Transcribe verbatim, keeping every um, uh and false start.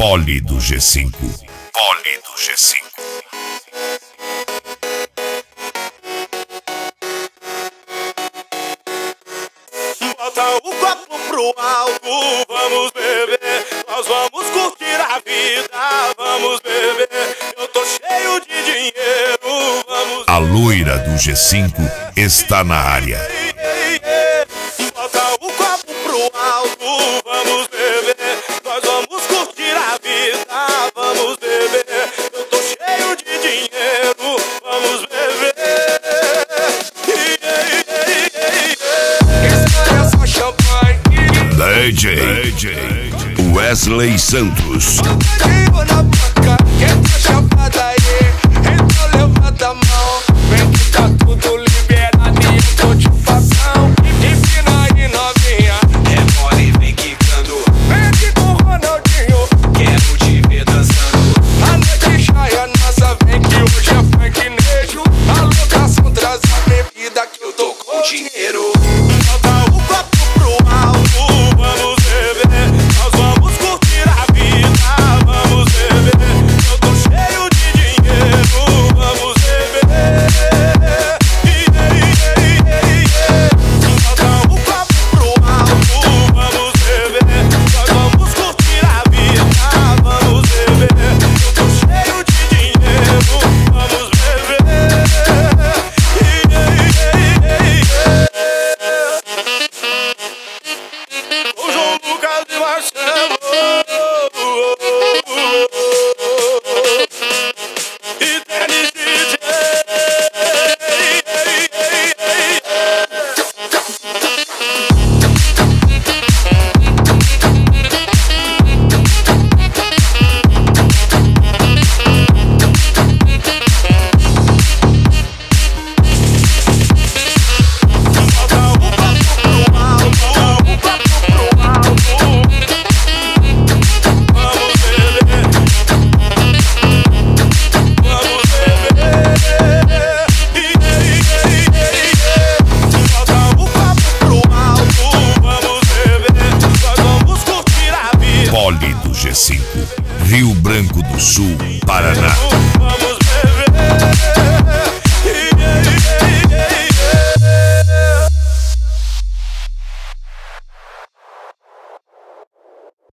Poli do G cinco. Poli do G cinco. Bota o copo pro alto, vamos beber. Nós vamos curtir a vida, vamos beber. Eu tô cheio de dinheiro, vamos. A loira do G cinco está na área. Bota o copo pro alto, vamos beber. Nós vamos curtir a vida, vamos beber. Eu tô cheio de dinheiro, vamos beber. D J, D J Wesley Santos. Poli do G cinco, Rio Branco do Sul, Paraná. Vamos beber.